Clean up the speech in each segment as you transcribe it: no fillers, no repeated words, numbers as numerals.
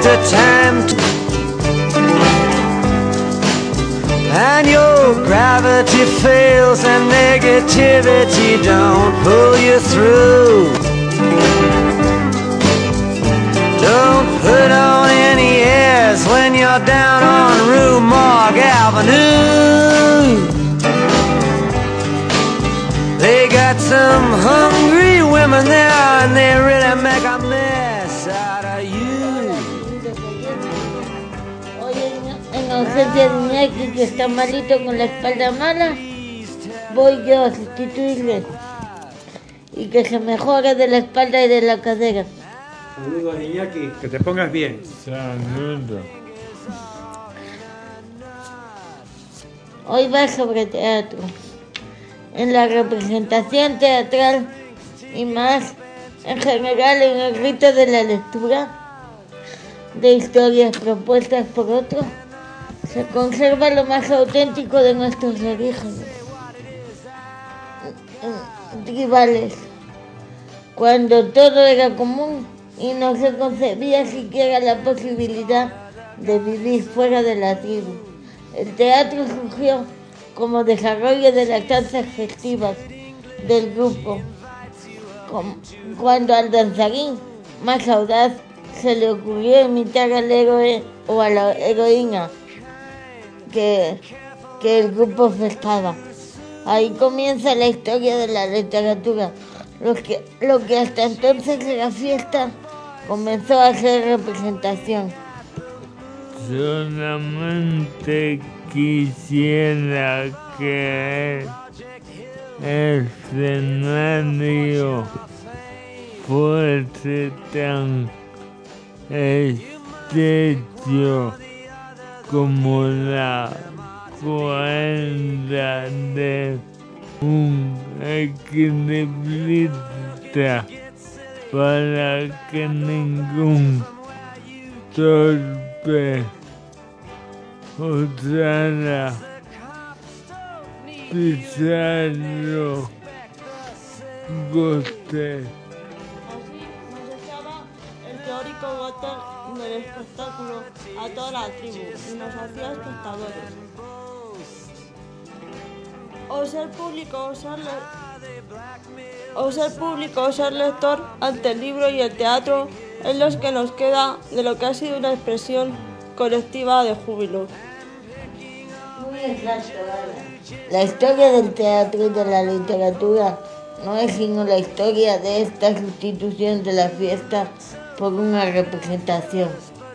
after time, and your gravity fails and negativity don't pull you through. Don't put on any airs when you're down on Rue Morgue Avenue. They got some hungry women there and they really make a mess out of you. Hoy en ausencia de Iñaki, que está malito con la espalda mala, voy yo a sustituirle y que se mejore de la espalda y de la cadera. Saludos, Iñaki, que te pongas bien. Saludos. Hoy va sobre teatro. En la representación teatral y más en general en el rito de la lectura de historias propuestas por otros, se conserva lo más auténtico de nuestros orígenes tribales, cuando todo era común y no se concebía siquiera la posibilidad de vivir fuera de la tribu. El teatro surgió como desarrollo de las danzas festivas del grupo, cuando al danzarín más audaz se le ocurrió imitar al héroe o a la heroína que el grupo festaba. Ahí comienza la historia de la literatura. Lo que hasta entonces era fiesta comenzó a ser representación. Solamente quisiera que el escenario fuese tan estrecho como la cuerda de un equilibrista para que ningún torpe osara pisarlo. Goste. Así nos echaba el teórico Goethe del espectáculo a toda la tribu y nos hacía espectadores. O ser público o ser lector ante el libro y el teatro es lo que nos queda de lo que ha sido una expresión colectiva de júbilo. Muy exacto, Ana. La historia del teatro y de la literatura no es sino la historia de esta sustitución de la fiesta por una representación.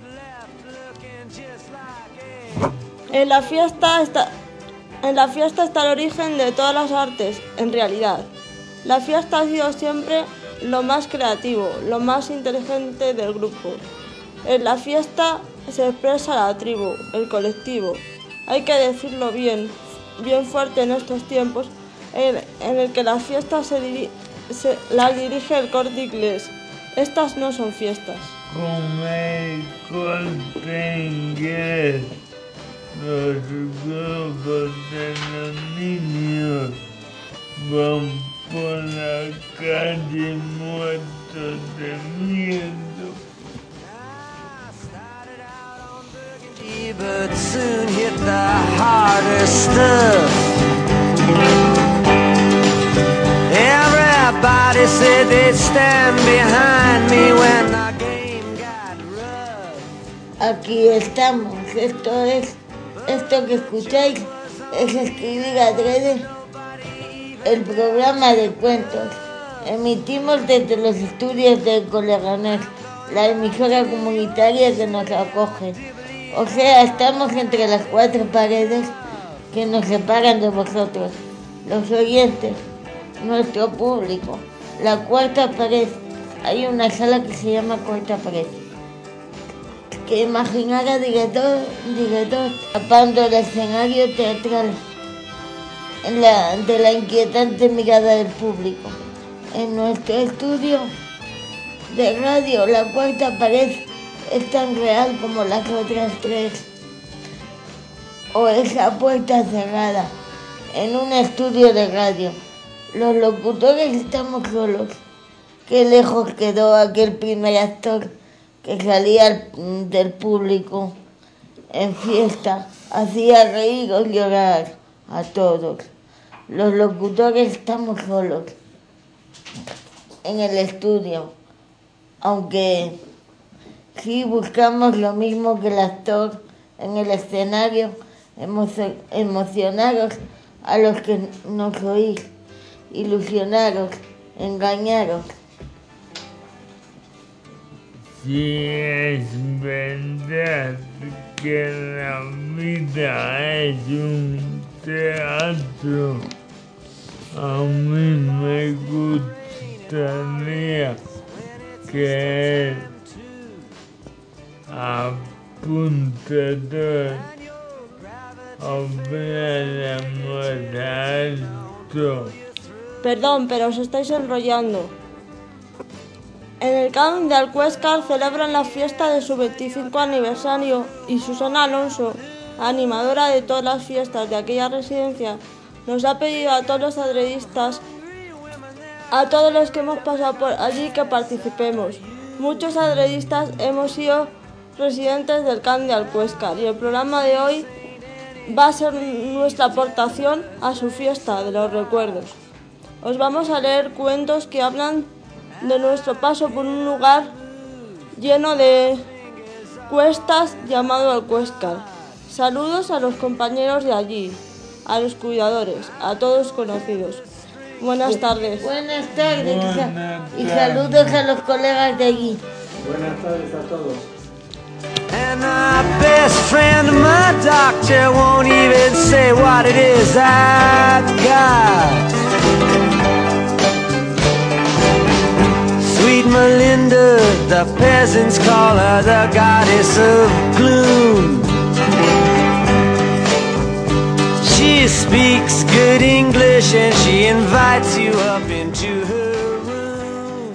En la fiesta está el origen de todas las artes, en realidad. La fiesta ha sido siempre lo más creativo, lo más inteligente del grupo. En la fiesta se expresa la tribu, el colectivo. Hay que decirlo bien fuerte en estos tiempos en el que la fiesta la dirige el Corte Inglés. Estas no son fiestas. Con el Corte Inglés, los grupos de los niños van por la calle muertos de miedo. But soon hit the harder stuff. Everybody said they'd stand behind me when the game got rough. Aquí estamos. Esto que escucháis es escribir adrede el programa de cuentos. Emitimos desde los estudios de Coleganés, la emisora comunitaria que nos acoge. O sea, estamos entre las cuatro paredes que nos separan de vosotros, los oyentes, nuestro público. La cuarta pared. Hay una sala que se llama Cuarta Pared. Que imaginara director tapando el escenario teatral de la inquietante mirada del público. En nuestro estudio de radio, la cuarta pared es tan real como las otras tres, o esa puerta cerrada. En un estudio de radio, los locutores estamos solos. Qué lejos quedó aquel primer actor que salía del público en fiesta hacía reír o llorar a todos. Los locutores estamos solos en el estudio, aunque sí buscamos lo mismo que el actor en el escenario, emocionaros a los que nos oís, ilusionaros, engañaros. Sí, es verdad que la vida es un teatro. A mí me gustaría que apuntador habláramos alto. Perdón, pero os estáis enrollando. En el CAN de Alcuéscar celebran la fiesta de su 25 aniversario y Susana Alonso, animadora de todas las fiestas de aquella residencia, nos ha pedido a todos los adredistas, a todos los que hemos pasado por allí, que participemos. Muchos adredistas hemos sido residentes del CAN de Alcuéscar y el programa de hoy va a ser nuestra aportación a su fiesta de los recuerdos. Os vamos a leer cuentos que hablan de nuestro paso por un lugar lleno de cuestas llamado Alcuéscar. Saludos a los compañeros de allí, a los cuidadores, a todos conocidos. Buenas tardes. Buenas tardes y saludos a los colegas de allí. Buenas tardes a todos. And my best friend, my doctor, won't even say what it is I've got. Sweet Melinda, the peasants call her the goddess of gloom. She speaks good English and she invites you up into her room.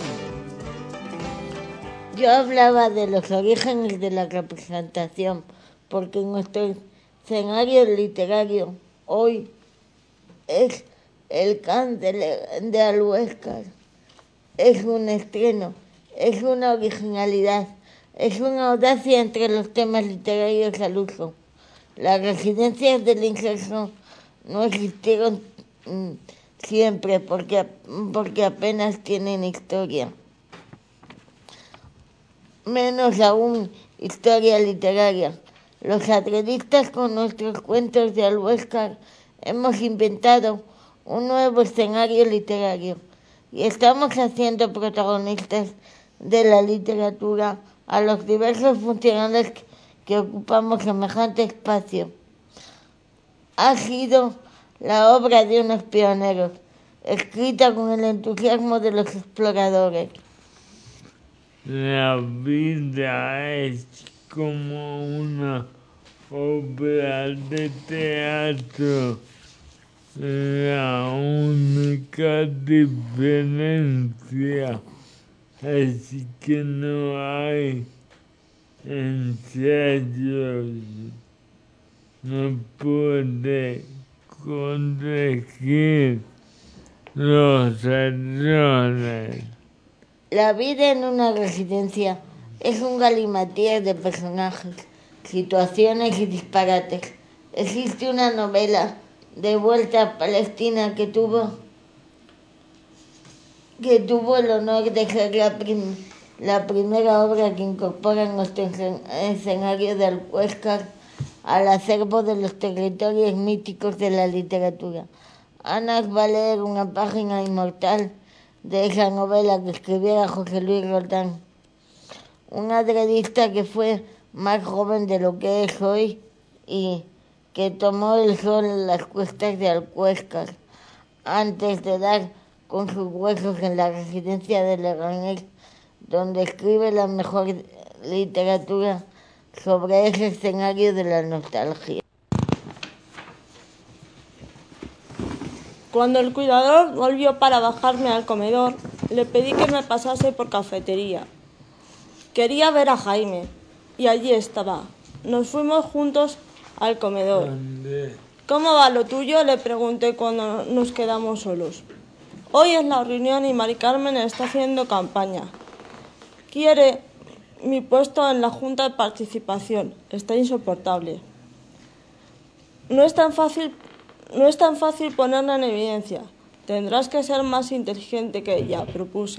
Yo hablaba de los orígenes de la representación, porque nuestro escenario literario hoy es el CAN de Alcuéscar. Es un estreno, es una originalidad, es una audacia entre los temas literarios al uso. Las residencias del inserso no existieron siempre porque apenas tienen historia. Menos aún historia literaria. Los adredistas con nuestros cuentos de Alcuéscar hemos inventado un nuevo escenario literario y estamos haciendo protagonistas de la literatura a los diversos funcionarios que ocupamos semejante espacio. Ha sido la obra de unos pioneros, escrita con el entusiasmo de los exploradores. La vida es como una obra de teatro. La única diferencia es que no hay ensayos. No puede corregir los errores. La vida en una residencia es un galimatías de personajes, situaciones y disparates. Existe una novela de Vuelta a Palestina que tuvo el honor de ser la primera obra que incorpora nuestro escenario de Alcuéscar al acervo de los territorios míticos de la literatura. Ana va a leer una página inmortal de esa novela que escribiera José Luis Roldán, un adredista que fue más joven de lo que es hoy y que tomó el sol en las cuestas de Alcuéscar antes de dar con sus huesos en la residencia de Leganés, donde escribe la mejor literatura sobre ese escenario de la nostalgia. Cuando el cuidador volvió para bajarme al comedor, le pedí que me pasase por cafetería. Quería ver a Jaime, y allí estaba. Nos fuimos juntos al comedor. ¿Cómo va lo tuyo?, le pregunté cuando nos quedamos solos. Hoy es la reunión y Mari Carmen está haciendo campaña. Quiere mi puesto en la Junta de Participación. Está insoportable. No es tan fácil ponerla en evidencia. Tendrás que ser más inteligente que ella, propuse.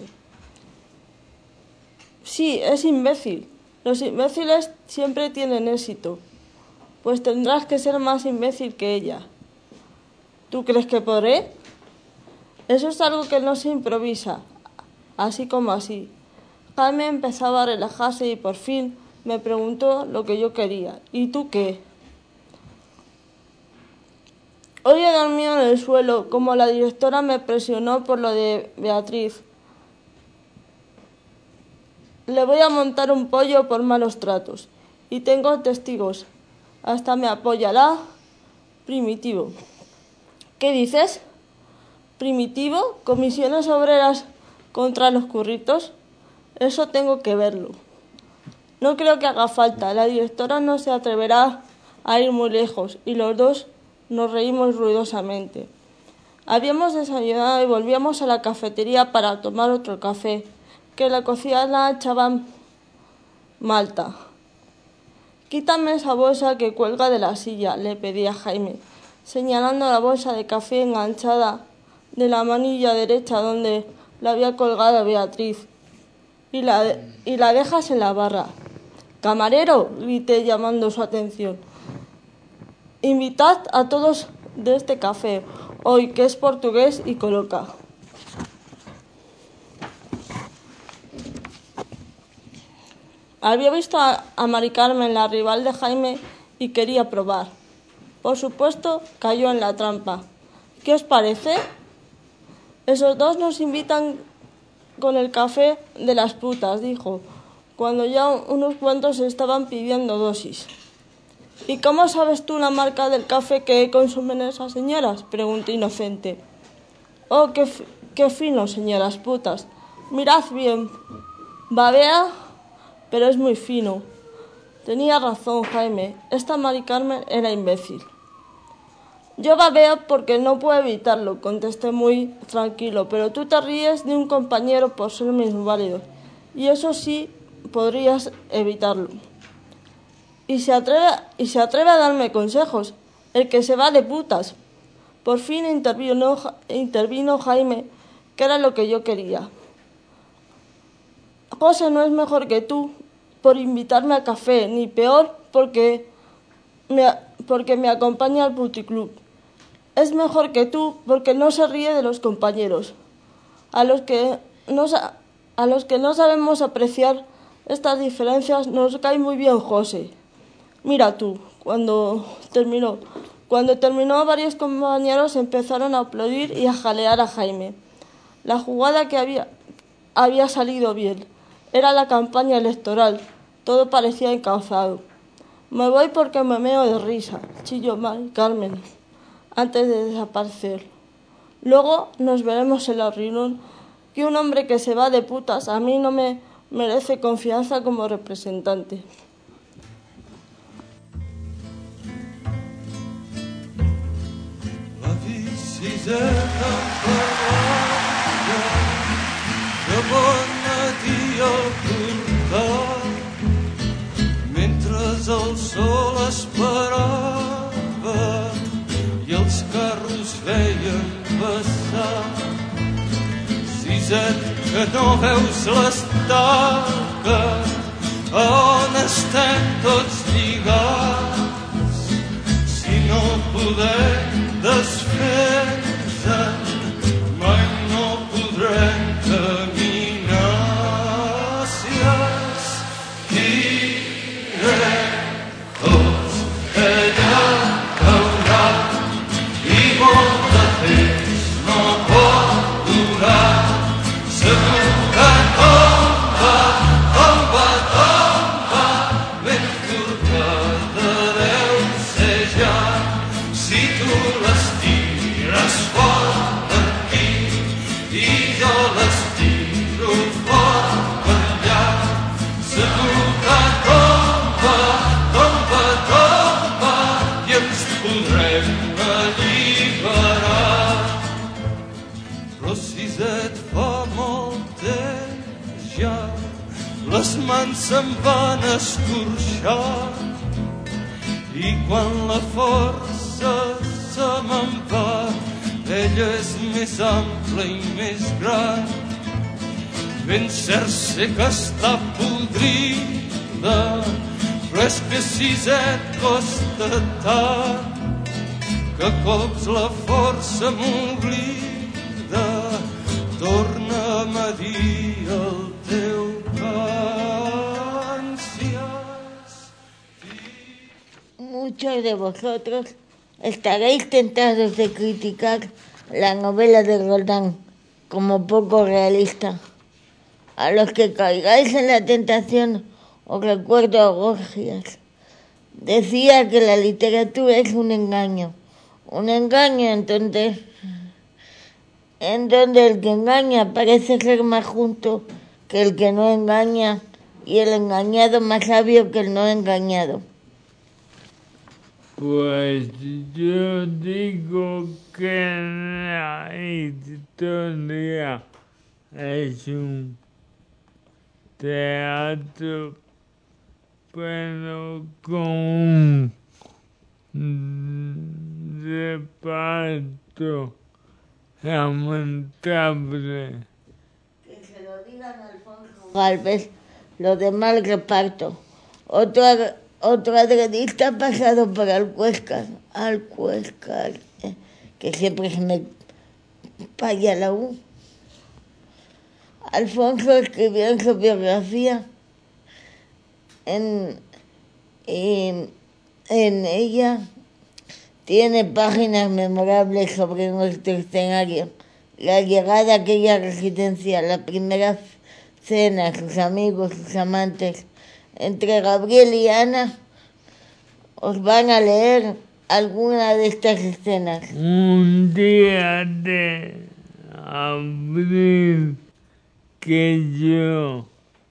Sí, es imbécil. Los imbéciles siempre tienen éxito. Pues tendrás que ser más imbécil que ella. ¿Tú crees que podré? Eso es algo que no se improvisa, así como así. Jaime empezaba a relajarse y por fin me preguntó lo que yo quería. ¿Y tú qué? Hoy he dormido en el suelo, como la directora me presionó por lo de Beatriz. Le voy a montar un pollo por malos tratos. Y tengo testigos. Hasta me apoyará Primitivo. ¿Qué dices? ¿Primitivo? ¿Comisiones obreras contra los curritos? Eso tengo que verlo. No creo que haga falta. La directora no se atreverá a ir muy lejos y los dos nos reímos ruidosamente. Habíamos desayunado y volvíamos a la cafetería para tomar otro café, que la cocina echaban malta. Quítame esa bolsa que cuelga de la silla, le pedí a Jaime, señalando la bolsa de café enganchada de la manilla derecha donde la había colgado Beatriz, y la dejas en la barra. ¡Camarero!, grité llamando su atención. Invitad a todos de este café, hoy que es portugués y coloca. Había visto a Mari Carmen, la rival de Jaime, y quería probar. Por supuesto, cayó en la trampa. ¿Qué os parece? Esos dos nos invitan con el café de las putas, dijo, cuando ya unos cuantos estaban pidiendo dosis. ¿Y cómo sabes tú la marca del café que consumen esas señoras?, pregunté inocente. Oh, qué fino, señoras putas. Mirad bien. Babea, pero es muy fino. Tenía razón, Jaime. Esta Mari Carmen era imbécil. Yo babeo porque no puedo evitarlo, contesté muy tranquilo, pero tú te ríes de un compañero por ser minusválido. Y eso sí, podrías evitarlo. Y se atreve a darme consejos, el que se va de putas. Por fin intervino Jaime, que era lo que yo quería. José no es mejor que tú por invitarme a café, ni peor porque me acompaña al puticlub. Es mejor que tú porque no se ríe de los compañeros. A los que no sabemos apreciar estas diferencias nos cae muy bien José. Mira tú, cuando terminó, varios compañeros empezaron a aplaudir y a jalear a Jaime. La jugada que había salido bien. Era la campaña electoral. Todo parecía encauzado. Me voy porque me meo de risa, chilló Mari Carmen, antes de desaparecer. Luego nos veremos en la reunión, que un hombre que se va de putas a mí no me merece confianza como representante. La visita que bona dia al portal, mentre el sol esperava i els carros feien passar. Siset, que no veus l'estaca on estem tots lligats, si no podem desfer-nos mai no podrem caminar. Si es tirem tots allà caurà i molt de temps no pot durar. Segur que tomba, ben tornada deu ser ja. Si tu les tires fort aquí i jo les tiro fort per allà, segur que tomba i ens podrem alliberar. Però si et fa molt temps ja, les mans se'n van escorxar i quan la força se me'n va, ella és més ampla i més gran. Ben cert sé que està podrida, però és que si et costa tant que cops la força m'oblida, torna'm a dir el teu cant si has Muchos de vosotros estaréis tentados de criticar la novela de Roldán como poco realista. A los que caigáis en la tentación os recuerdo a Gorgias. Decía que la literatura es un engaño en donde el que engaña parece ser más justo que el que no engaña y el engañado más sabio que el no engañado. Pues yo digo que la historia es un teatro, pero con un reparto lamentable. Que se lo digan a Alfonso Gálvez, lo de mal reparto. Otro adredista pasado por Alcuéscar, que siempre se me falla la U. Alfonso escribió en su biografía, en ella tiene páginas memorables sobre nuestro escenario, la llegada a aquella residencia, la primera cena, sus amigos, sus amantes. Entre Gabriel y Ana os van a leer alguna de estas escenas. Un día de abril que yo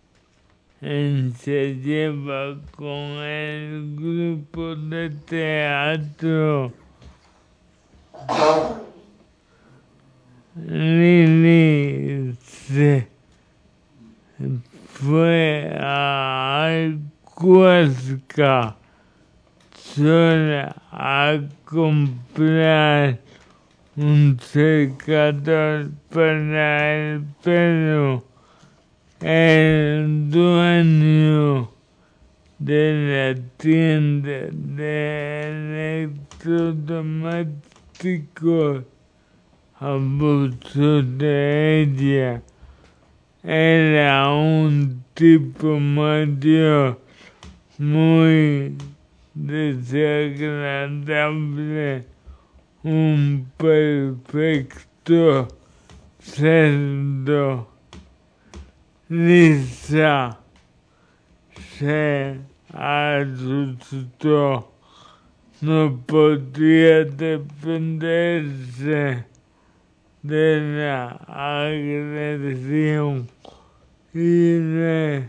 ensayaba con el grupo de teatro, Lili se fue a Alcuéscar sola a comprar un secador para el pelo. El dueño de la tienda de electrodomésticos abusó de ella. Era un tipo mayor, muy desagradable, un perfecto cerdo. Lisa se asustó, no podía defenderse de la agresión y le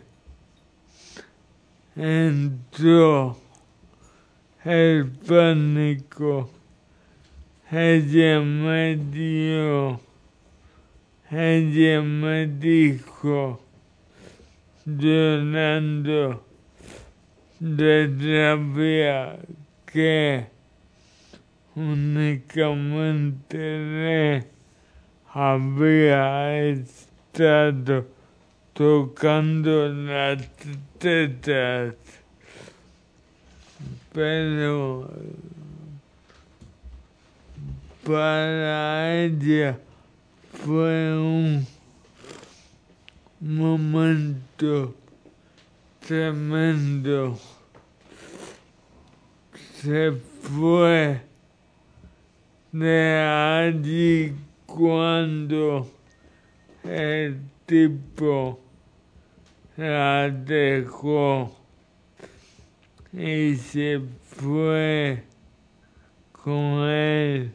entró el pánico. Ella me dijo, llorando de rabia, que únicamente le había estado tocando las tetas, pero para ella fue un momento tremendo. Se fue de allí cuando el tipo la dejó y se fue con él.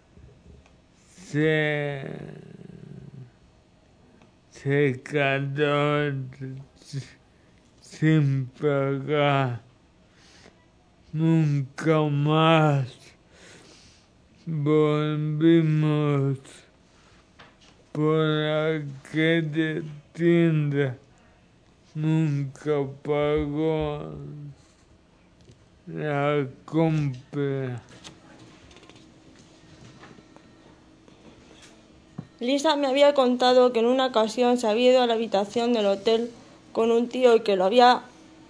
Se quedó sin pagar. Nunca más volvimos por aquella tienda nunca pagó la compra. Lisa me había contado que en una ocasión se había ido a la habitación del hotel con un tío y que lo había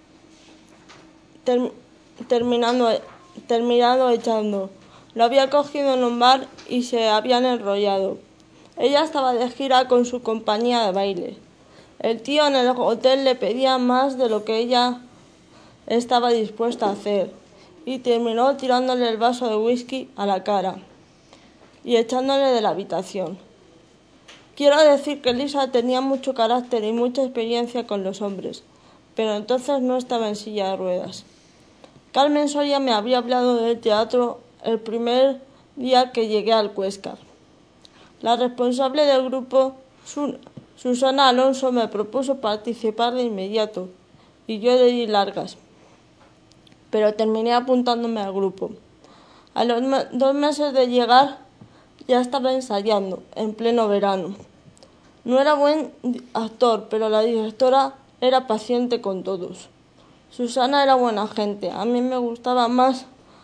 terminado echando. Lo había cogido en un bar y se habían enrollado. Ella estaba de gira con su compañía de baile. El tío en el hotel le pedía más de lo que ella estaba dispuesta a hacer y terminó tirándole el vaso de whisky a la cara y echándole de la habitación. Quiero decir que Lisa tenía mucho carácter y mucha experiencia con los hombres, pero entonces no estaba en silla de ruedas. Carmen Soria me había hablado del teatro el primer día que llegué al Cuéscar. La responsable del grupo, Susana Alonso, me propuso participar de inmediato y yo le di largas, pero terminé apuntándome al grupo. A los 2 meses de llegar ya estaba ensayando, en pleno verano. No era buen actor, pero la directora era paciente con todos. Susana era buena gente. A mí me gustaba más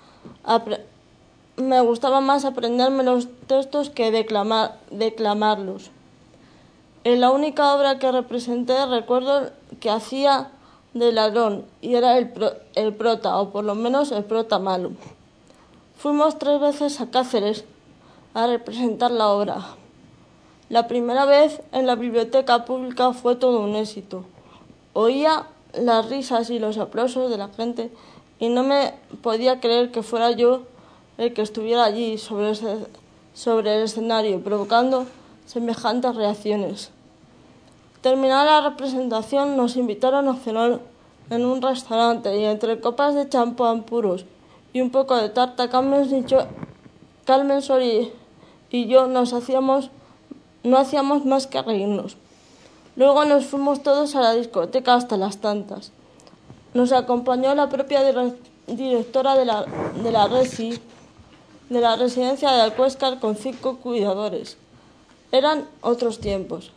aprenderme los textos que declamarlos. En la única obra que representé recuerdo que hacía de ladrón y era el prota, o por lo menos el prota malo. Fuimos 3 veces a Cáceres a representar la obra. La primera vez en la biblioteca pública fue todo un éxito. Oía las risas y los aplausos de la gente y no me podía creer que fuera yo el que estuviera allí sobre el escenario, provocando semejantes reacciones. Terminada la representación, nos invitaron a cenar en un restaurante y entre copas de champán puros y un poco de tarta, Carmen Soria y yo no hacíamos más que reírnos. Luego nos fuimos todos a la discoteca hasta las tantas. Nos acompañó la propia directora de la residencia de Alcuéscar con 5 cuidadores. Eran otros tiempos.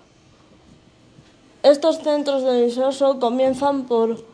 Estos centros religiosos comenzaban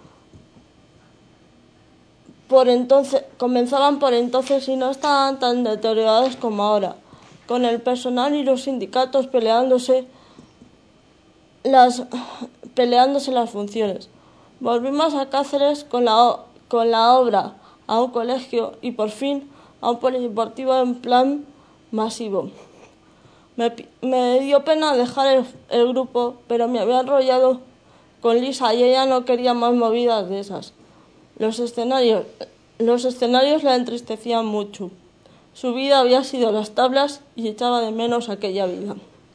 por entonces y no estaban tan deteriorados como ahora, con el personal y los sindicatos peleándose las funciones. Volvimos a Cáceres con la obra a un colegio y por fin a un polideportivo en plan masivo. Me dio pena dejar el grupo, pero me había enrollado con Lisa y ella no quería más movidas de esas. Los escenarios la entristecían mucho. Su vida había sido las tablas y echaba de menos aquella vida.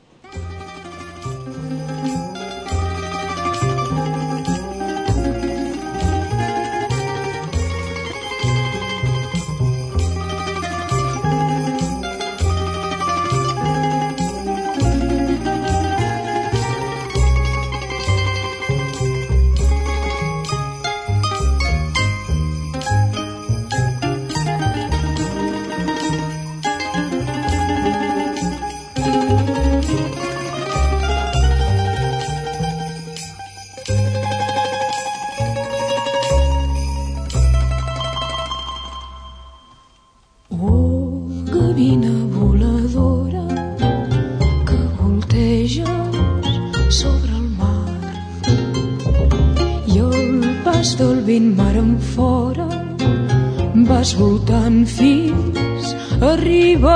Mar enfora vas voltant fins a arribar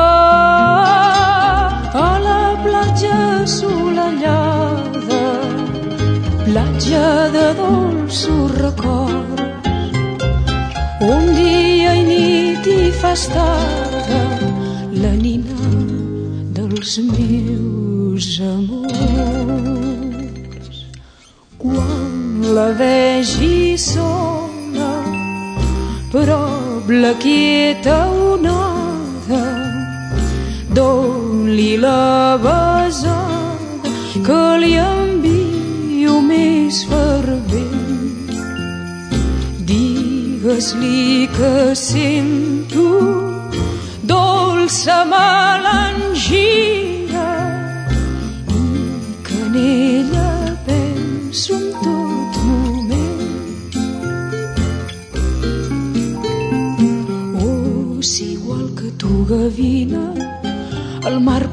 a la platja assolellada, platja de dolços records, on dia i nit hi fa estada la nina dels meus amors. Quan la vegi sola, prop la quieta onada, doni la besada que li envio més fervent. Digues-li que sento dolça melangia i que en ella penso en tot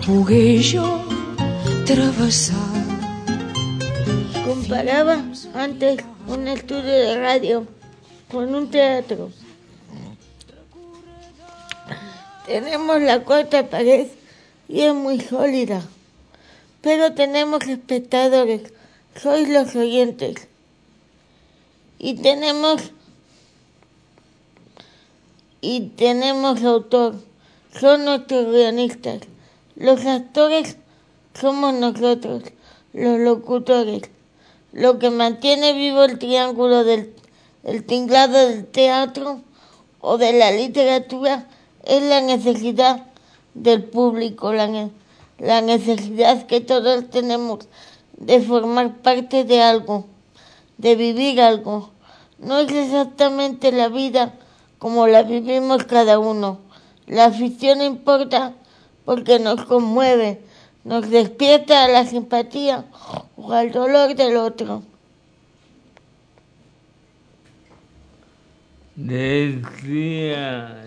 pogué jo travessar. Comparaba antes un estudio de radio con un teatro. Tenemos la cuarta pared y es muy sólida, pero tenemos espectadores, sois los oyentes, y tenemos autor, son nuestros guionistas, los actores somos nosotros, los locutores. Lo que mantiene vivo el triángulo del tinglado del teatro o de la literatura es la necesidad del público, la necesidad que todos tenemos de formar parte de algo, de vivir algo. No es exactamente la vida como la vivimos cada uno. La ficción importa porque nos conmueve, nos despierta a la simpatía o al dolor del otro. Decía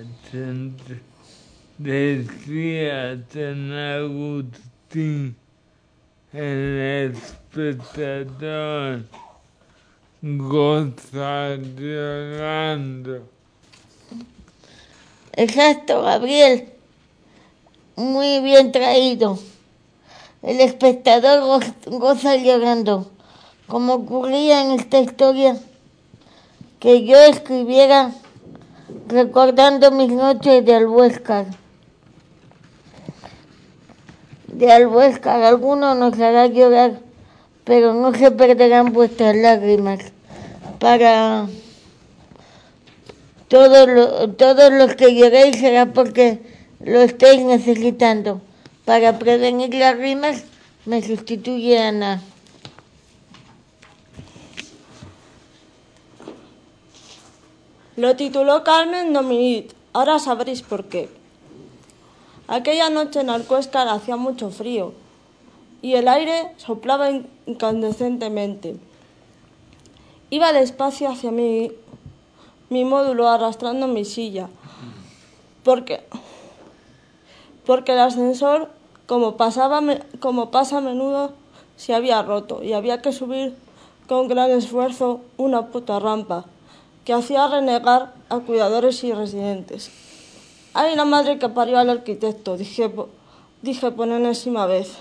San Agustín, el espectador goza llorando. Exacto, Gabriel. Muy bien traído. El espectador goza llorando, como ocurría en esta historia que yo escribiera recordando mis noches de Albuéscar. Alguno nos hará llorar, pero no se perderán vuestras lágrimas. Para todos los que lloréis será porque lo estáis necesitando. Para prevenir las rimas me sustituye Ana. Lo tituló Carmen Dominic. Ahora sabréis por qué. Aquella noche en Alcuéscar hacía mucho frío y el aire soplaba incandescentemente. Iba despacio hacia mi módulo arrastrando mi silla, porque el ascensor, como pasa a menudo, se había roto y había que subir con gran esfuerzo una puta rampa que hacía renegar a cuidadores y residentes. ¡Ay, la madre que parió al arquitecto!, dije por enésima vez.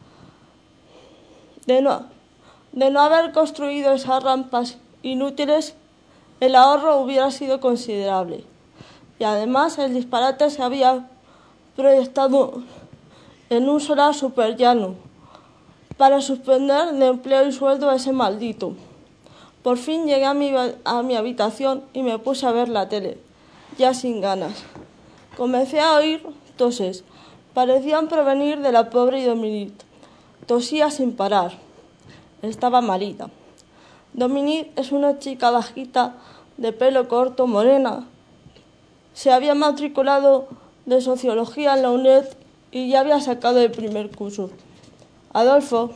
De no haber construido esas rampas inútiles, el ahorro hubiera sido considerable. Y además el disparate se había proyectado en un solar superllano para suspender de empleo y sueldo a ese maldito. Por fin llegué a mi habitación y me puse a ver la tele, ya sin ganas. Comencé a oír toses. Parecían provenir de la pobre Dominique. Tosía sin parar. Estaba malita. Dominique es una chica bajita, de pelo corto, morena. Se había matriculado de Sociología en la UNED y ya había sacado el primer curso. Adolfo,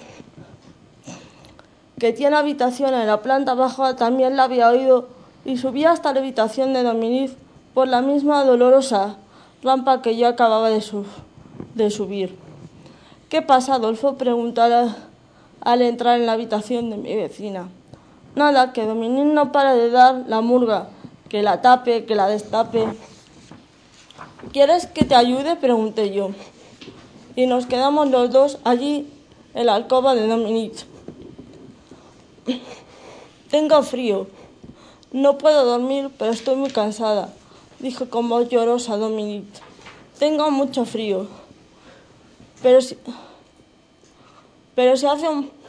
que tiene habitación en la planta baja, también la había oído y subía hasta la habitación de Dominique por la misma dolorosa rampa que yo acababa de subir. ¿Qué pasa, Adolfo?, preguntó al entrar en la habitación de mi vecina. Nada, que Dominique no para de dar la murga, que la tape, que la destape. ¿Quieres que te ayude?, pregunté yo. Y nos quedamos los dos allí en la alcoba de Dominique. Tengo frío. No puedo dormir, pero estoy muy cansada, dijo con voz llorosa Dominique. Tengo mucho frío. Pero si hace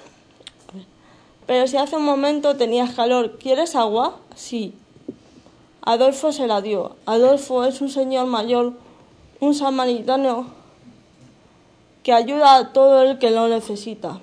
un momento tenías calor. ¿Quieres agua? Sí. Adolfo se la dio. Adolfo es un señor mayor, un samaritano que ayuda a todo el que lo necesita.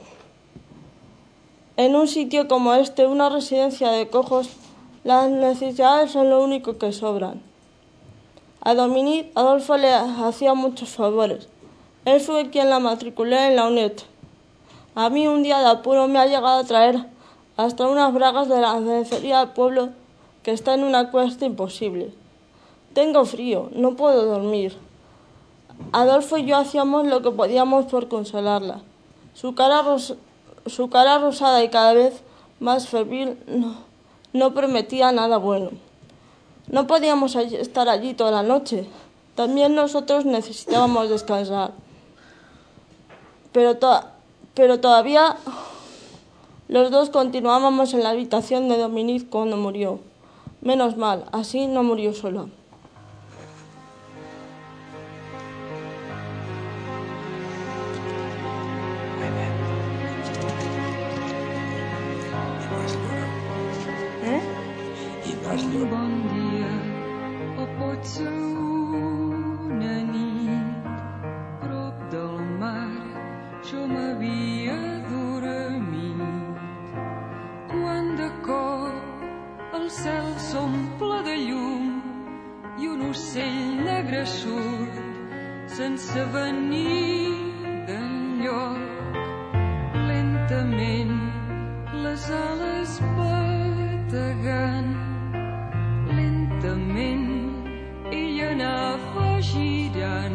En un sitio como este, una residencia de cojos, las necesidades son lo único que sobran. A Dominique, Adolfo le hacía muchos favores. Él fue quien la matriculé en la UNED. A mí un día de apuro me ha llegado a traer hasta unas bragas de la lencería del pueblo que está en una cuesta imposible. Tengo frío, no puedo dormir. Adolfo y yo hacíamos lo que podíamos por consolarla. Su cara rosada y cada vez más febril no prometía nada bueno. No podíamos estar allí toda la noche. También nosotros necesitábamos descansar. Pero todavía los dos continuábamos en la habitación de Dominique cuando murió. Menos mal, así no murió sola. Un bon dia o pot ser una nit prop del mar. Jo m'havia dormit quan de cop el cel s'omple de llum i un ocell negre surt sense venir d'enlloc. Lentament les ales bategant, lentament ella anava girant.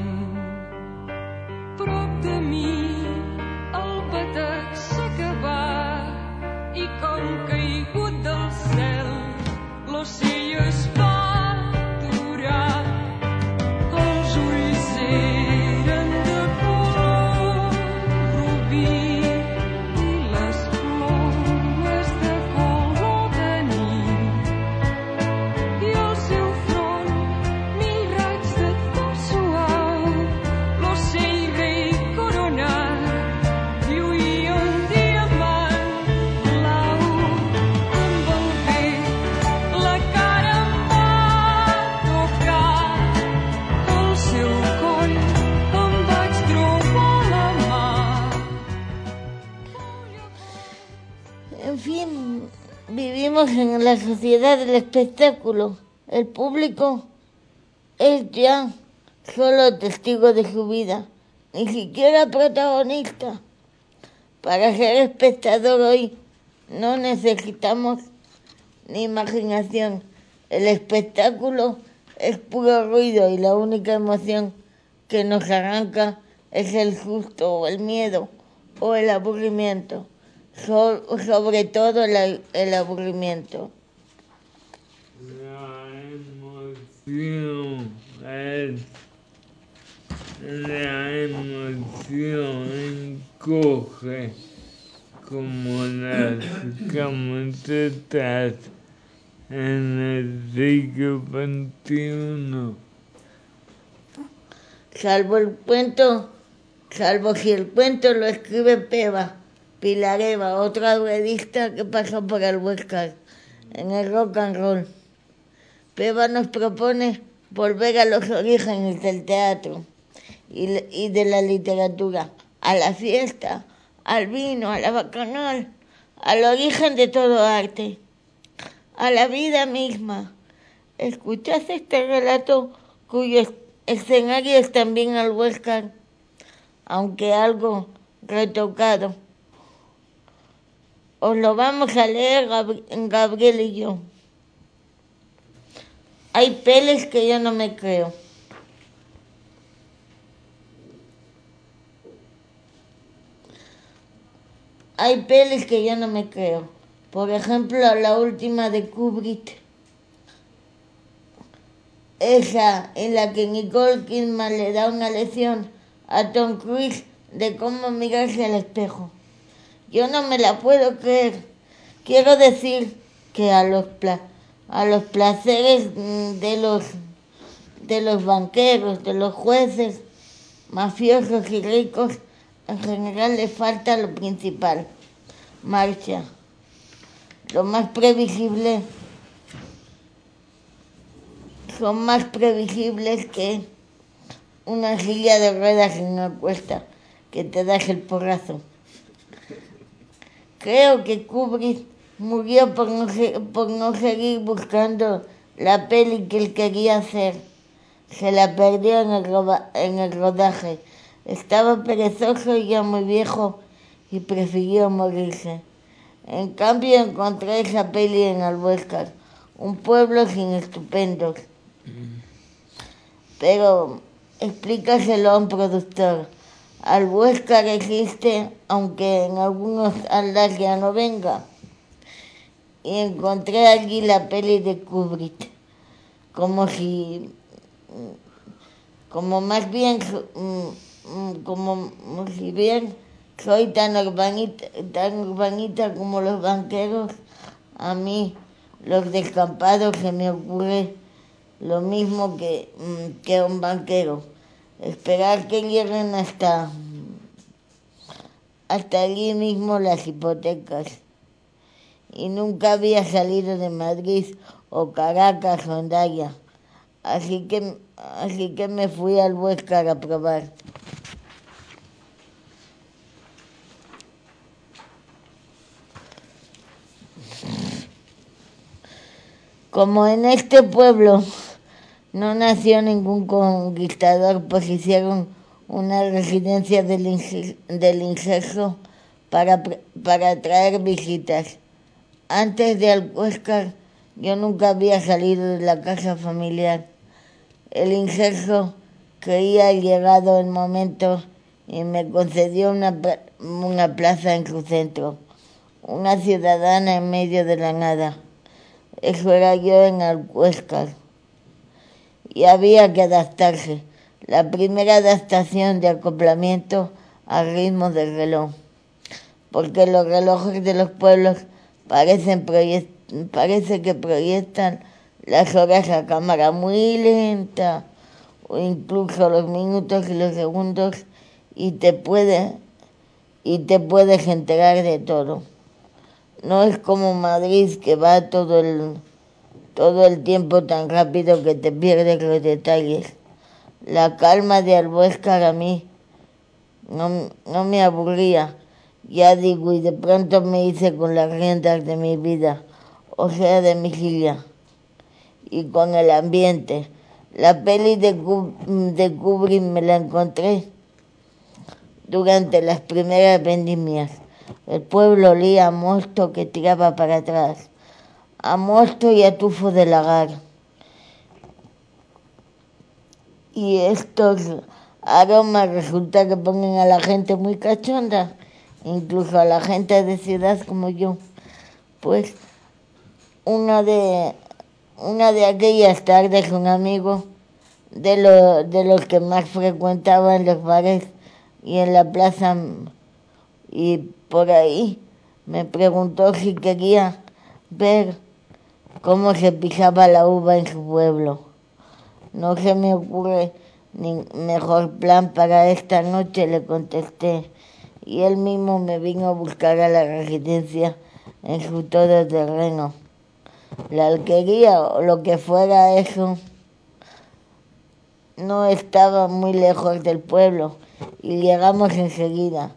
Prop de mi el batec s'acabà i com caigut del cel l'ocell es va aturar. Els ulls eren de color rubí i les plomes de color de nit i el seu front mil raigs de to suau. L'ocell rei coronat lluïa un diamant blau. Amb el bec la cara em va tocar, al seu coll em vaig trobar la mà. En fin, vivimos en la sociedad del espectáculo. El público es ya solo testigo de su vida, ni siquiera protagonista. Para ser espectador hoy no necesitamos ni imaginación. El espectáculo es puro ruido y la única emoción que nos arranca es el susto o el miedo o el aburrimiento. Sobre todo el aburrimiento. La emoción encoge como las camisetas en el siglo XXI. Salvo si el cuento lo escribe Pilar Eva, otra ruedista que pasó por el Huescar en el rock and roll. Peva nos propone volver a los orígenes del teatro y de la literatura, a la fiesta, al vino, a la bacanal, al origen de todo arte, a la vida misma. ¿Escuchás este relato cuyo escenario es también el Huescar, aunque algo retocado? Os lo vamos a leer Gabriel y yo. Hay pelis que yo no me creo. Hay pelis que yo no me creo. Por ejemplo, la última de Kubrick. Esa en la que Nicole Kidman le da una lección a Tom Cruise de cómo mirarse al espejo. Yo no me la puedo creer. Quiero decir que a los placeres de los banqueros, de los jueces, mafiosos y ricos, en general les falta lo principal: marcha. Lo más previsible son más previsibles que una silla de ruedas en una cuesta que te das el porrazo. Creo que Kubrick murió por no seguir buscando la peli que él quería hacer. Se la perdió en el rodaje. Estaba perezoso y ya muy viejo y prefirió morirse. En cambio encontré esa peli en Albuescar, un pueblo sin estupendos. Pero explícaselo a un productor. Albuéscar existe, aunque en algunos aldas ya no venga. Y encontré allí la peli de Kubrick, como más bien, como si bien soy tan urbanita como los banqueros. A mí, los descampados, se me ocurre lo mismo que un banquero. Esperar que lleguen hasta allí mismo las hipotecas. Y nunca había salido de Madrid o Caracas o Hendaya. Así que me fui al Huéscar a probar. Como en este pueblo no nació ningún conquistador, pues hicieron una residencia del incesto para atraer visitas. Antes de Alhuéscar yo nunca había salido de la casa familiar. El incesto creía llegado el momento y me concedió una plaza en su centro, una ciudadana en medio de la nada. Eso era yo en Alhuéscar. Y había que adaptarse. La primera adaptación de acoplamiento al ritmo del reloj. Porque los relojes de los pueblos parece que proyectan las horas a cámara muy lenta, o incluso los minutos y los segundos, y te puedes enterar de todo. No es como Madrid, que va todo el tiempo tan rápido que te pierdes los detalles. La calma de Alhuéscar a mí no me aburría, ya digo, y de pronto me hice con las riendas de mi vida, o sea, de mi silla, y con el ambiente. La peli de Kubrick me la encontré durante las primeras vendimias. El pueblo olía a mosto que tiraba para atrás, a mosto y a tufo de lagar. Y estos aromas resulta que ponen a la gente muy cachonda, incluso a la gente de ciudad como yo. Pues una de aquellas tardes, un amigo de los que más frecuentaba en los bares y en la plaza y por ahí, me preguntó si quería ver cómo se pisaba la uva en su pueblo. No se me ocurre ni mejor plan para esta noche, le contesté, y él mismo me vino a buscar a la residencia en su todoterreno. La alquería o lo que fuera eso no estaba muy lejos del pueblo y llegamos enseguida.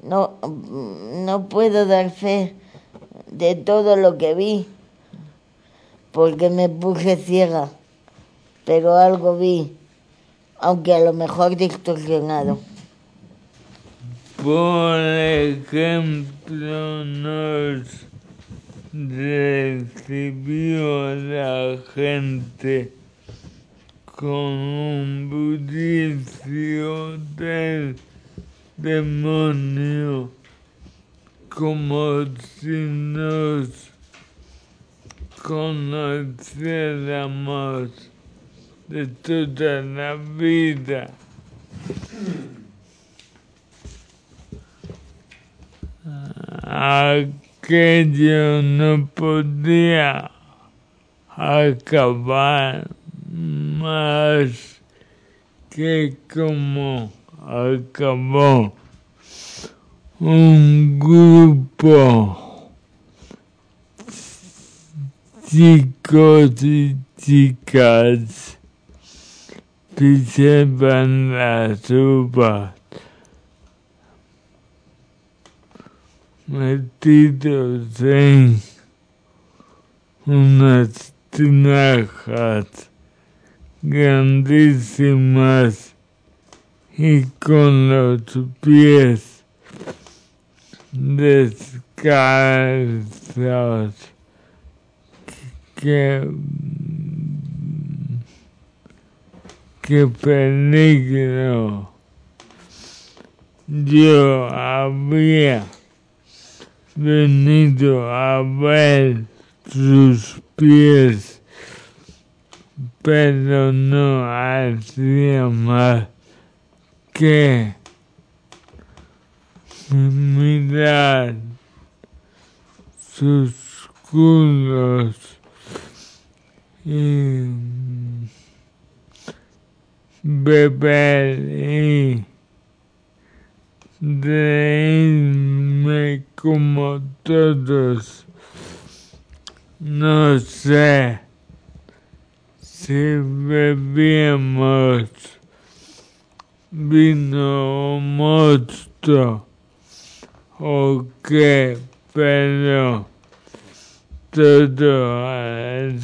No puedo dar fe de todo lo que vi porque me puse ciega, pero algo vi, aunque a lo mejor distorsionado. Por ejemplo, nos recibió la gente con un bullicio del demonio, como si nos conociéramos de toda la vida. Aquello no podía acabar más que como acabó. Un grupo, chicos y chicas, pisaban las uvas, metidos en unas tinajas grandísimas y con los pies descalzos qué peligro. Yo había venido a ver sus pies, pero no hacía más que mirar sus culos y beber y reírme como todos. No sé si bebíamos vino o mosto o qué, pero todos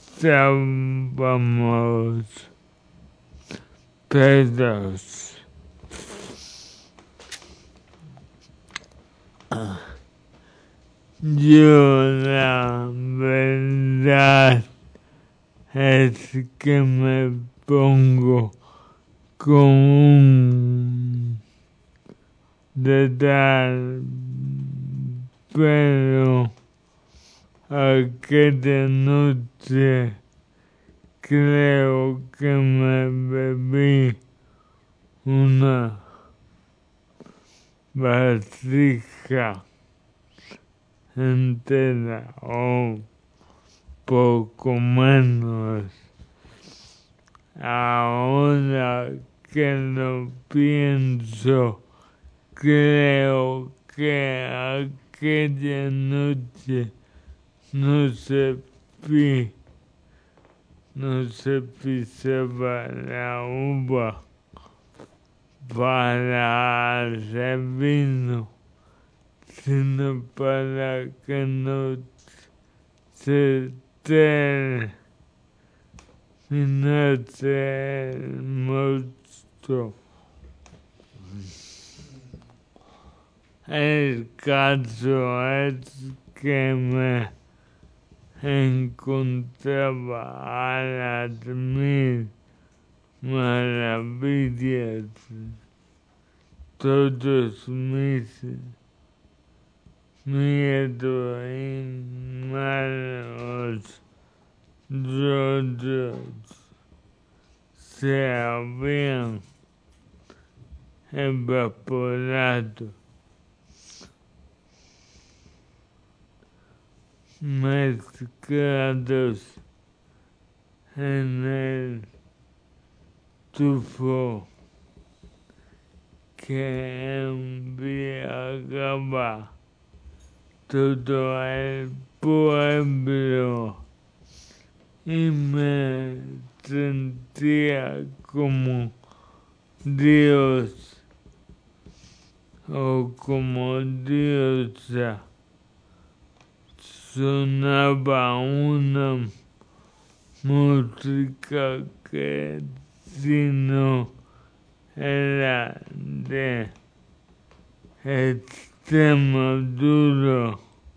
estábamos pedos. Yo la verdad es que me pongo con un detal, pero aquella noche creo que me bebí una vasija entera o poco menos. Ahora que lo pienso, creo que aquella noche no se pisaba la uva para hacer vino, sino para que no se terminase el mosto. El caso es que me encontraba a las 1000 maravillas, todos mis miedos y malos rollos se habían evaporado. Mezclados en el tufo que embriagaba todo el pueblo y me sentía como Dios o como diosa. Sonaba una música que si no era de extremo duro,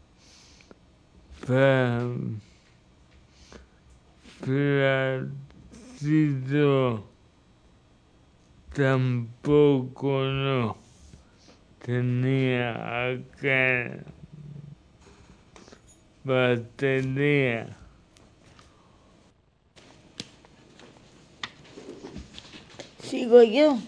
flácido, tampoco no tenía aquel batería. Sigo yo.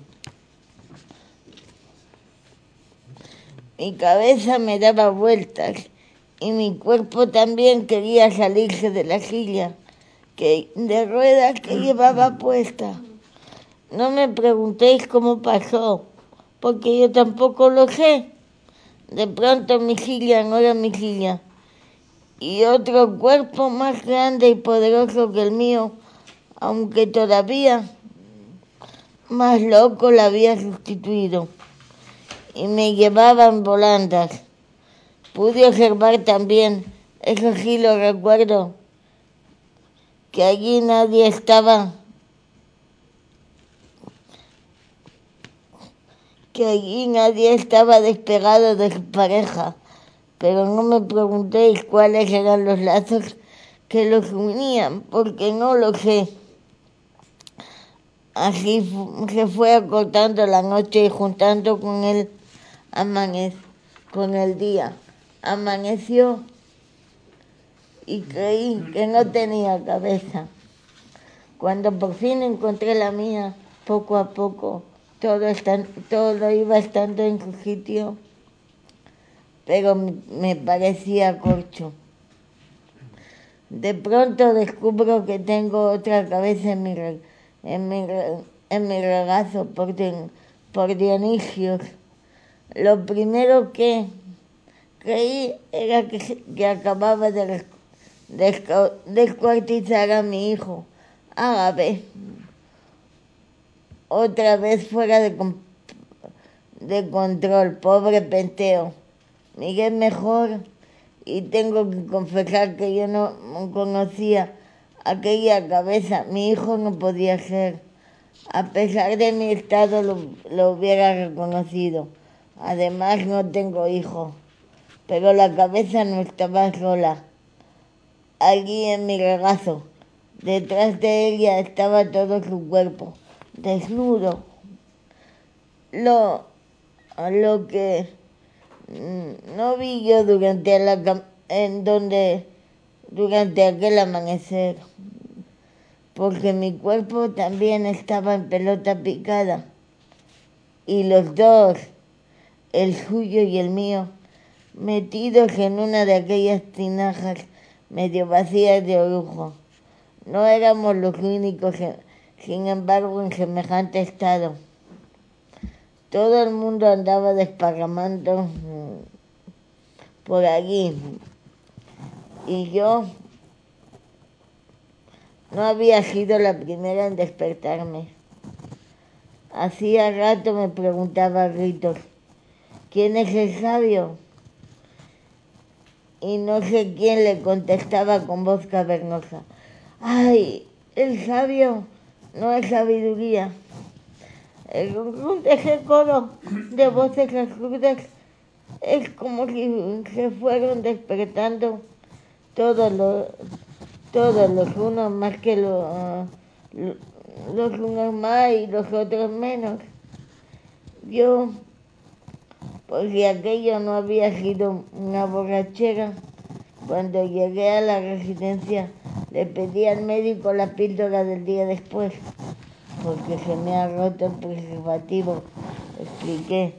Mi cabeza me daba vueltas y mi cuerpo también quería salirse de la silla de ruedas que llevaba puesta. No me preguntéis cómo pasó, porque yo tampoco lo sé. De pronto mi silla no era mi silla, y otro cuerpo más grande y poderoso que el mío, aunque todavía más loco, la había sustituido, y me llevaba en volandas. Pude observar también, eso sí lo recuerdo, que allí nadie estaba despegado de su pareja, pero no me preguntéis cuáles eran los lazos que los unían, porque no lo sé. así se fue acortando la noche y juntando con el día. Amaneció y creí que no tenía cabeza. Cuando por fin encontré la mía, poco a poco, todo iba estando en su sitio, pero me parecía corcho. De pronto descubro que tengo otra cabeza en mi regazo por Dionisio. Lo primero que creí era que acababa de descuartizar a mi hijo. Ágape, otra vez fuera de control, pobre Penteo. Miré mejor y tengo que confesar que yo no conocía aquella cabeza. Mi hijo no podía ser. A pesar de mi estado lo hubiera reconocido. Además no tengo hijo. Pero la cabeza no estaba sola. Allí en mi regazo. Detrás de ella estaba todo su cuerpo, desnudo. Lo que no vi yo durante aquel amanecer, porque mi cuerpo también estaba en pelota picada, y los dos, el suyo y el mío, metidos en una de aquellas tinajas medio vacías de orujo. No éramos los únicos, sin embargo, en semejante estado. Todo el mundo andaba desparramando por allí. Y yo no había sido la primera en despertarme. Hacía rato me preguntaba a gritos, ¿quién es el sabio? Y no sé quién le contestaba con voz cavernosa. ¡Ay! El sabio no es sabiduría. El rum de ese coro de voces agudas es como si se fueron despertando todos los unos más que los unos más y los otros menos. Yo, por si aquello no había sido una borrachera, cuando llegué a la residencia le pedí al médico la píldora del día después, porque se me ha roto el preservativo, expliqué.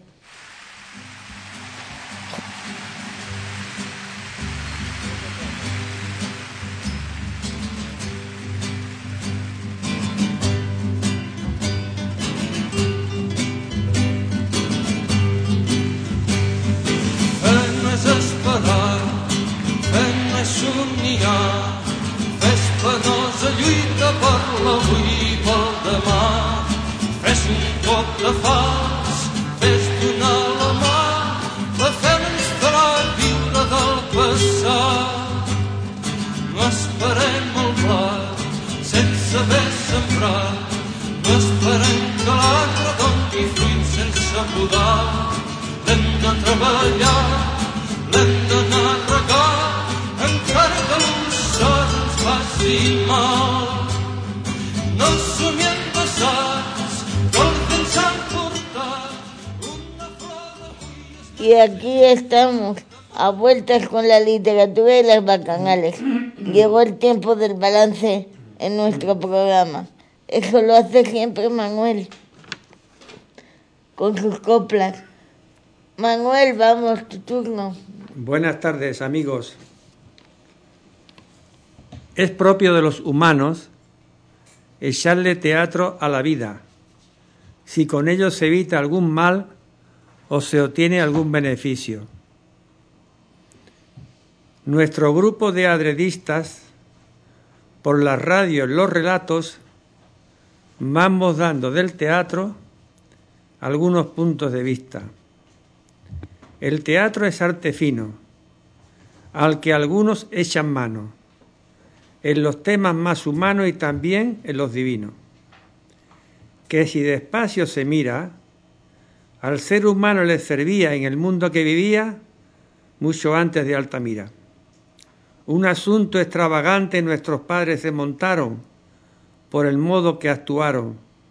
Fes esperar, fes somniar, fes penosa lluita per l'avui i pel demà. Fes un cop de fals, fes donar la mà, la fe ens farà viure del passat. No esperem el blat sense haver sembrat, no esperem que l'arbre doni fruit sense podar. L'hem de treballar, l'hem d'anar a regar, encara que l'ossar ens faci mal. No somiem passats, que el temps s'ha portat una flor d'avui. Y aquí estamos, a vueltas con la literatura y las bacanales. Llegó el tiempo del balance en nuestro programa. Eso lo hace siempre Manuel, con sus coplas. Manuel, vamos, tu turno. Buenas tardes, amigos. Es propio de los humanos echarle teatro a la vida, si con ello se evita algún mal o se obtiene algún beneficio. Nuestro grupo de adredistas, por las radios, los relatos, vamos dando del teatro algunos puntos de vista. El teatro es arte fino, al que algunos echan mano, en los temas más humanos y también en los divinos, que si despacio se mira, al ser humano le servía en el mundo que vivía mucho antes de Altamira. Un asunto extravagante nuestros padres se montaron por el modo que actuaron,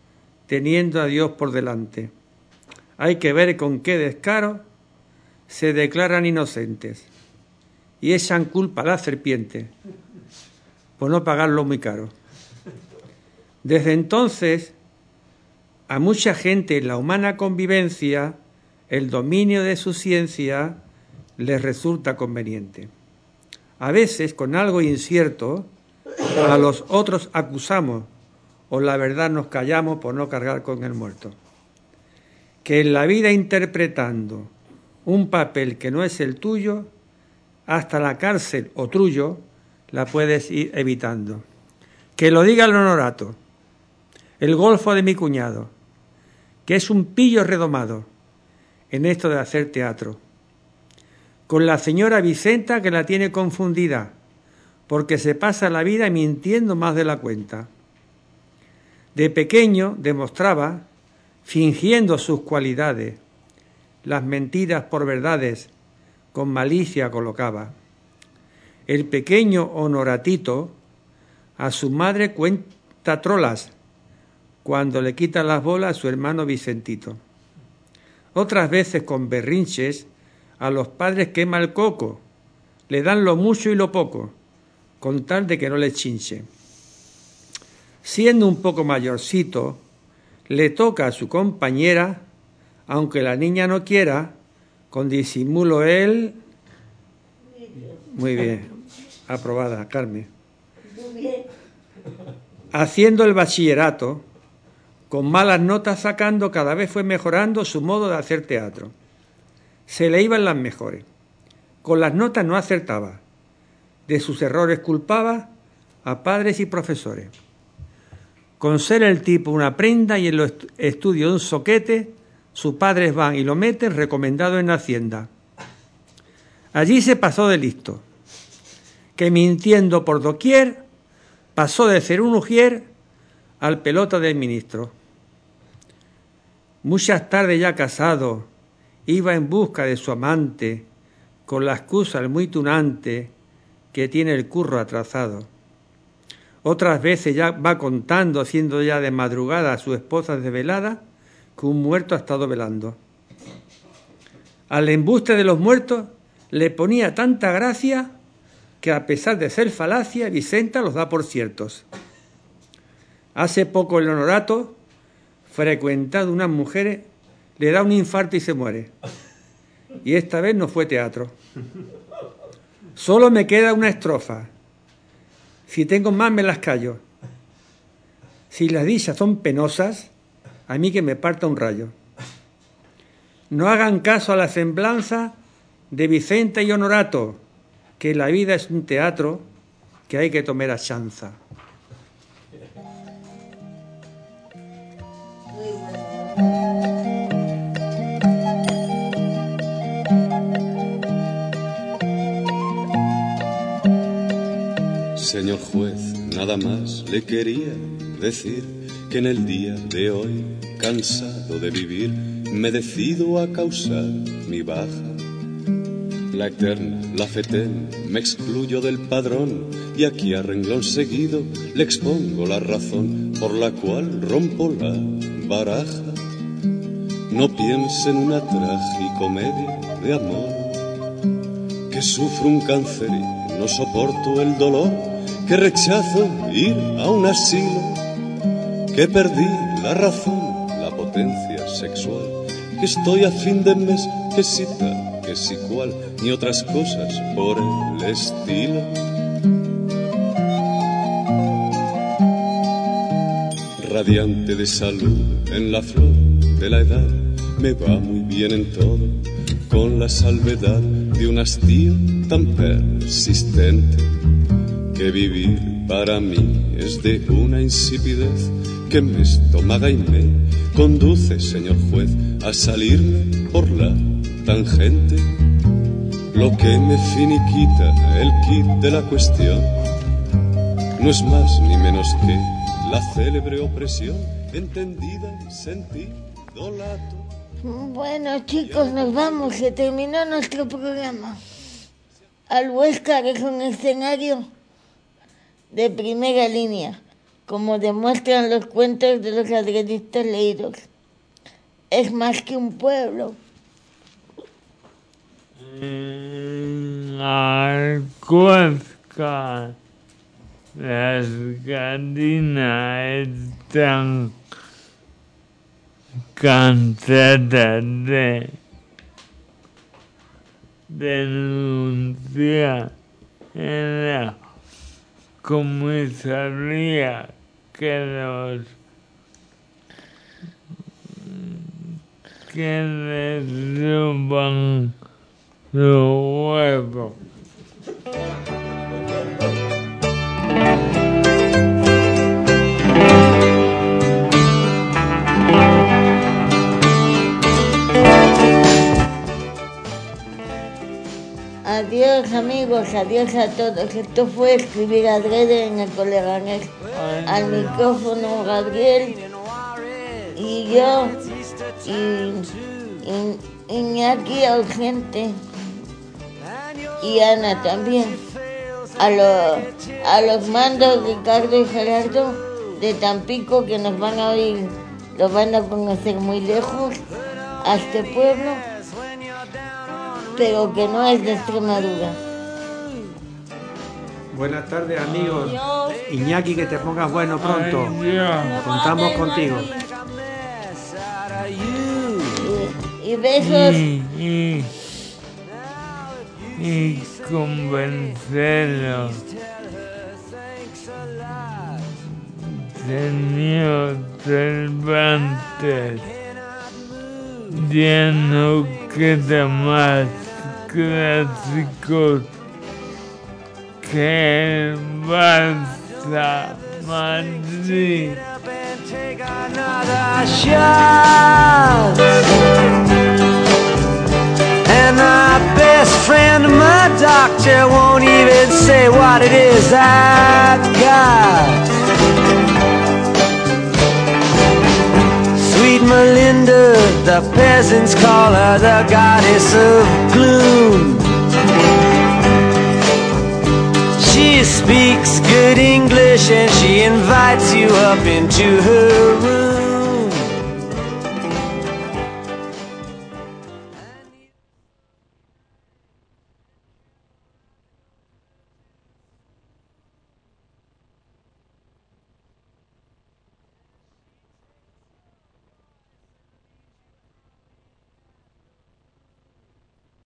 teniendo a Dios por delante. Hay que ver con qué descaro se declaran inocentes y echan culpa a la serpiente por no pagarlo muy caro. Desde entonces, a mucha gente en la humana convivencia, el dominio de su ciencia les resulta conveniente. A veces, con algo incierto, a los otros acusamos o la verdad nos callamos por no cargar con el muerto. Que en la vida interpretando un papel que no es el tuyo, hasta la cárcel o trullo la puedes ir evitando. Que lo diga el Honorato, el golfo de mi cuñado, que es un pillo redomado en esto de hacer teatro. Con la señora Vicenta, que la tiene confundida, porque se pasa la vida mintiendo más de la cuenta. De pequeño demostraba, fingiendo sus cualidades, las mentiras por verdades, con malicia colocaba. El pequeño Honoratito a su madre cuenta trolas, cuando le quita las bolas a su hermano Vicentito. Otras veces con berrinches a los padres quema el coco, le dan lo mucho y lo poco, con tal de que no le chinche. Siendo un poco mayorcito, le toca a su compañera, aunque la niña no quiera, con disimulo él... Muy bien, aprobada, Carmen. Haciendo el bachillerato, con malas notas sacando, cada vez fue mejorando su modo de hacer teatro. Se le iban las mejores. Con las notas no acertaba. De sus errores culpaba a padres y profesores. Con ser el tipo una prenda y en los estudios un soquete, sus padres van y lo meten recomendado en la hacienda. Allí se pasó de listo, que mintiendo por doquier, pasó de ser un ujier al pelota del ministro. Muchas tardes ya casado, iba en busca de su amante, con la excusa el muy tunante que tiene el curro atrasado. Otras veces ya va contando, haciendo ya de madrugada a su esposa desvelada, que un muerto ha estado velando. Al embuste de los muertos le ponía tanta gracia que a pesar de ser falacia, Vicenta los da por ciertos. Hace poco el Honorato, frecuentado unas mujeres, le da un infarto y se muere. Y esta vez no fue teatro. Solo me queda una estrofa. Si tengo más me las callo. Si las dichas son penosas, a mí que me parta un rayo. No hagan caso a la semblanza de Vicenta y Honorato, que la vida es un teatro que hay que tomar a chanza. Señor juez, nada más le quería decir que en el día de hoy, cansado de vivir, me decido a causar mi baja. La eterna, la fetén, me excluyo del padrón y aquí a renglón seguido le expongo la razón por la cual rompo la baraja. No piense en una tragicomedia de amor, que sufro un cáncer y no soporto el dolor, que rechazo ir a un asilo, que perdí la razón, la potencia sexual, que estoy a fin de mes, que si tal, que si cual, ni otras cosas por el estilo. Radiante de salud en la flor de la edad, me va muy bien en todo, con la salvedad de un hastío tan persistente, que vivir para mí es de una insipidez que me estomaga y me conduce, señor juez, a salirme por la tangente. Lo que me finiquita el quid de la cuestión no es más ni menos que la célebre opresión entendida en sentido lato. Bueno, chicos, nos vamos, se terminó nuestro programa. Alhuéscar es un escenario de primera línea. como demuestran los cuentos de los adredistas leídos. Es más que un pueblo. La costa, las gallinas están cansadas de denunciar en la comisaría que les roban los huevos. Adiós amigos, adiós a todos. Esto fue Escribir Adrede en el Coleganés. Al micrófono Gabriel y yo y Iñaki ausente y Ana también. A los mandos Ricardo y Gerardo de Tampico, que nos van a oír, los van a conocer muy lejos a este pueblo, pero que no es de Extremadura. Buenas tardes, amigos. Adiós. Iñaki, que te pongas bueno pronto. Adiós. Contamos contigo. Y besos. Y convencerlo, señor Cervantes, ya no queda más clásicos que el Barça Madrid. And my best friend, my doctor, won't even say what it is I've got. Sweet Melinda, the peasants call her the goddess of gloom. She speaks good English and she invites you up into her